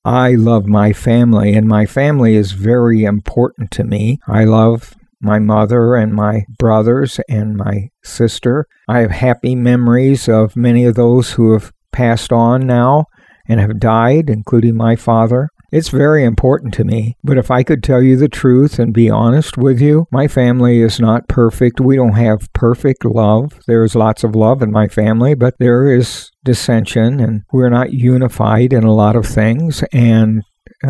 I love my family, and my family is very important to me. I love my mother and my brothers and my sister. I have happy memories of many of those who have passed on now and have died, including my father. It's very important to me, but if I could tell you the truth and be honest with you, my family is not perfect. We don't have perfect love. There's lots of love in my family, but there is dissension, and we're not unified in a lot of things, and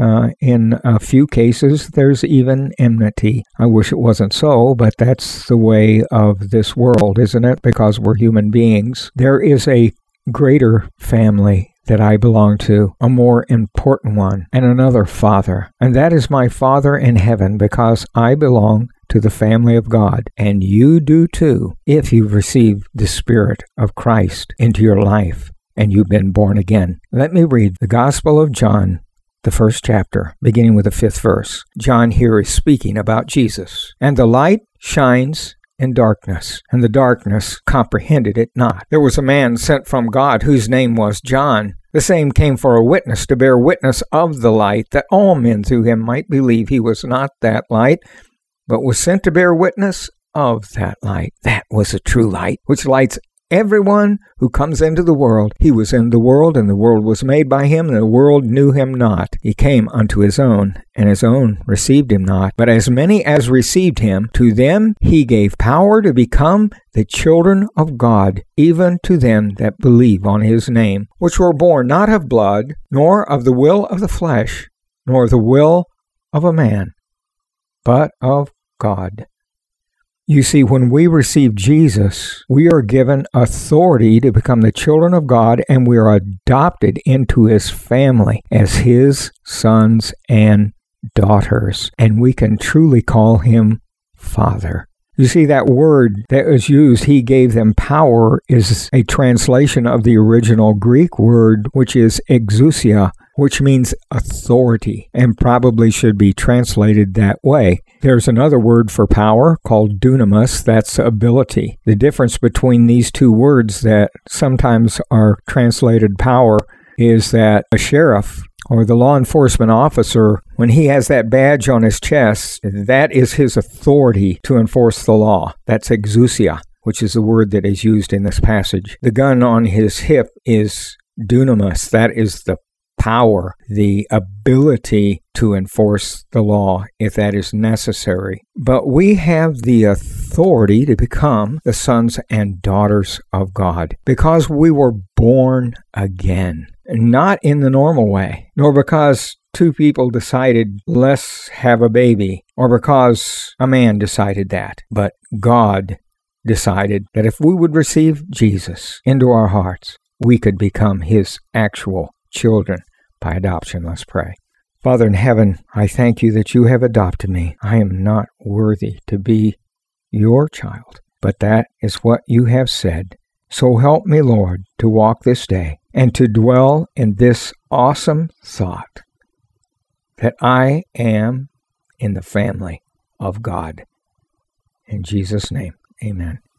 in a few cases, there's even enmity. I wish it wasn't so, but that's the way of this world, isn't it? Because we're human beings. There is a greater family that I belong to, a more important one, and another Father. And that is my Father in heaven, because I belong to the family of God, and you do too, if you've received the Spirit of Christ into your life and you've been born again. Let me read the Gospel of John, the first chapter, beginning with the 5th verse. John here is speaking about Jesus. And the light shines in darkness, and the darkness comprehended it not. There was a man sent from God whose name was John. The same came for a witness, to bear witness of the light, that all men through him might believe he was not that light, but was sent to bear witness of that light. That was a true light, which lights everyone who comes into the world. He was in the world, and the world was made by him, and the world knew him not. He came unto his own, and his own received him not. But as many as received him, to them he gave power to become the children of God, even to them that believe on his name, which were born not of blood, nor of the will of the flesh, nor the will of a man, but of God. You see, when we receive Jesus, we are given authority to become the children of God, and we are adopted into his family as his sons and daughters, and we can truly call him Father. You see, that word that was used, he gave them power, is a translation of the original Greek word, which is exousia, which means authority, and probably should be translated that way. There's another word for power called dunamis, that's ability. The difference between these two words that sometimes are translated power is that a sheriff or the law enforcement officer, when he has that badge on his chest, that is his authority to enforce the law. That's exousia, which is the word that is used in this passage. The gun on his hip is dunamis, that is the power, the ability to enforce the law if that is necessary. But we have the authority to become the sons and daughters of God because we were born again, not in the normal way, nor because two people decided, let's have a baby, or because a man decided that, but God decided that if we would receive Jesus into our hearts, we could become his actual children by adoption. Let's pray. Father in heaven, I thank you that you have adopted me. I am not worthy to be your child, but that is what you have said. So help me, Lord, to walk this day and to dwell in this awesome thought that I am in the family of God. In Jesus' name, amen.